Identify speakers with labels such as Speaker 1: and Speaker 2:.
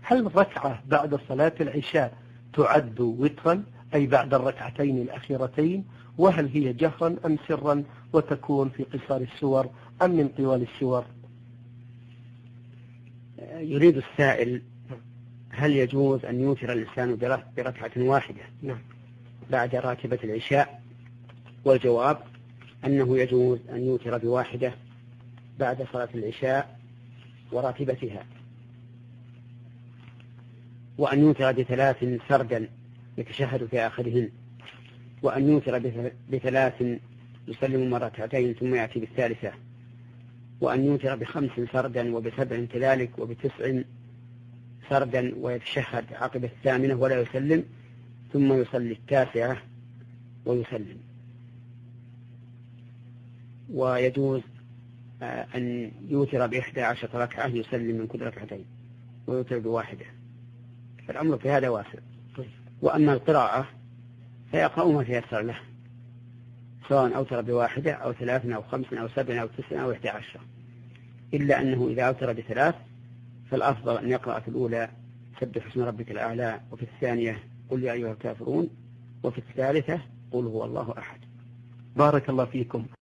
Speaker 1: هل ركعة بعد صلاة العشاء تعد وترا أي بعد الركعتين الأخيرتين؟ وهل هي جهرا أم سرا وتكون في قصار السور أم من طوال السور؟
Speaker 2: يريد السائل هل يجوز أن يوتر الإنسان بركعة واحدة بعد راتبة العشاء؟ والجواب أنه يجوز أن يوتر بواحدة بعد صلاة العشاء وراتبتها، وأن يوتر بثلاث سردا يتشهد في آخرهن، وأن يوتر بثلاث يسلم ركعتين ثم يأتي بالثالثة، وأن يوتر بخمس سردا وبسبع كذلك وبتسع سردا ويتشهد عقب الثامنة ولا يسلم ثم يصلي التاسعة ويسلم. ويجوز أن يوتر ب11 ركعة يسلم من كل ركعتين ويوتر بواحدة، فالأمر في هذا واسع. وأما القراءة فيقرأ ما تيسر له، سواء أوتر بواحدة أو ثلاث أو خمس أو سبع أو تسع أو 11، إلا أنه إذا أوتر بثلاث فالأفضل أن يقرأ في الأولى سبح اسم ربك الأعلى، وفي الثانية قل يا أيها الكافرون، وفي الثالثة قل هو الله أحد.
Speaker 1: بارك الله فيكم.